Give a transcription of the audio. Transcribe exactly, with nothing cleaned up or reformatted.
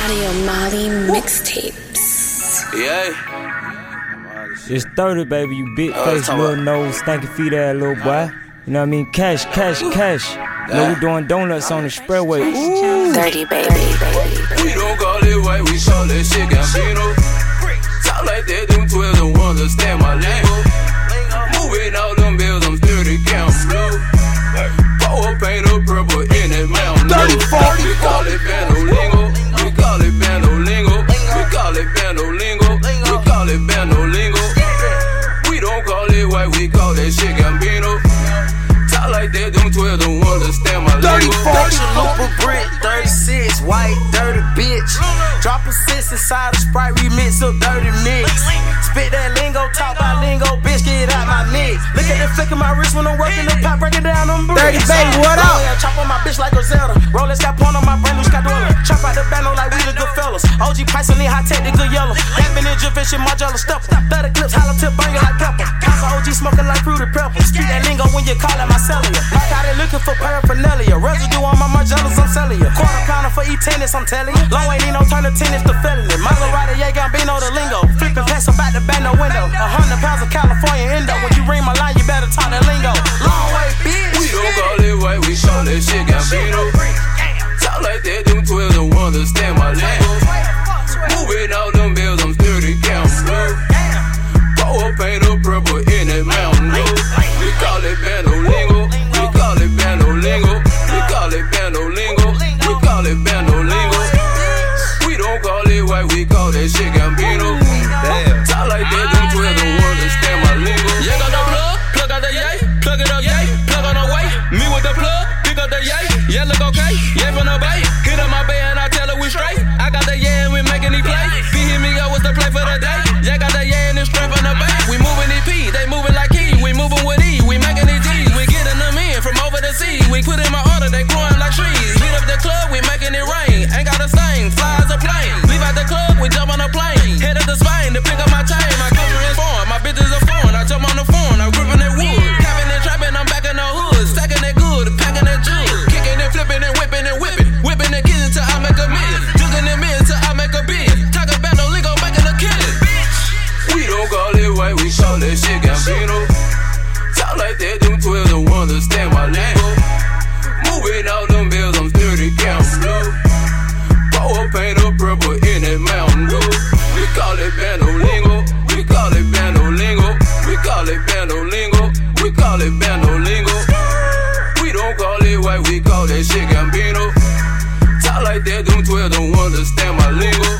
Audio Molly mixtapes. Yeah. It's thirty, baby, you big Oh, face, talk little about- nose, stanky feet ass little boy. You know what I mean? Cash, cash, cash. You know, we doing donuts on the spreadway. Ooh. thirty, baby. We don't call it white, we call that shit Gambino. Talk like that, them twelve don't understand my lingo. Moving all them bills, I'm thirty count blue. Power paint up purple in that mountain. thirty, forty, we call it bando lingo. We call it bando lingo. We call it bando lingo. We call it bando lingo. We don't call it white, we call that shit Gambino. Talk like that, them twelve don't understand my lingo. thirty, Looper brick, thirty-six, white, dirty bitch. Drop a six inside a Sprite, remix of dirty mix. Spit that lingo, talk about lingo, bitch, get out my mix. Look at the flick of my wrist when I'm working the pop, breaking down them bricks. thirty, baby, what up? Yeah, chop on my bitch like a Zelda. Rollin' got porn on my brand new Scadola. Chop out the bando like we the good fellas. O G Price and high tech, the good yellow. Dappin' in Jiff and shit, Margiela stepper. thirty clips, hollow tip, bangin' like pepper. Casa O G smoking like fruity pepper. Street that lingo when you call it my cellular. Like how they looking for paraphernalia. Residue on my Margielas, I'm selling ya. Quarter pounder for E tennis, I'm telling ya. Low ain't need no turn to tennis to felony. Maserati, yeah, Gambino, the lingo. Flippin' pass about the bando window. A hundred pounds of California Indo. When you ring my line, you better talk that lingo. Long way, bitch. We don't call it white, we call that shit Gambino. Talk like that, them twelve don't understand my lingo. Moving all them bills, I'm thirty count blue. Power paint up purple in that mountain blue. We call it bando lingo. We call it bando lingo. We call it bando lingo. We call it bando lingo. We don't call it white, we call that shit Gambino. Talk like that, them twelve don't understand my lingo. Yeah, got the plug, plug out the yay, plug it up, yay, plug on the way. Me with the plug, pick up the yay, yeah, look okay, yeah, from the bay. Hit up my bay and I tell her we straight. I got the yeah and we making these plays. P hit me up, what's the play for the day? Yeah, got the yeah and it's straight from the bay. We moving these P, they moving like key. We moving with E, we making these G's. We getting them in from over the sea. We put in my order, they growing like trees. Hit up the club, we making it rain. Ain't got a stain, fly as a plane. Leave out the club, we jump on a plane. Head up to Spain to pick up my chain. My culture is foreign, my bitches are foreign. I jump on the phone, I'm gripping that wood. Capping and trapping, I'm back in the hood. Stacking that good, packing that jewel. Kicking and flipping and whipping and whipping. Whipping and getting till I make a million. Jugging them in till I make a billion. Talking about no lingo, making a killing. We don't call it white, we call that shit Gambino. Talk like that, them twelve don't understand my lingo. Moving all them bills, I'm thirty count blue. Power paint up purple in that mountain blue. We call it bando lingo. We call it bando lingo. We call it bando lingo. We call it bando lingo. We don't call it white, we call that shit Gambino. Talk like that, them twelve don't understand my lingo.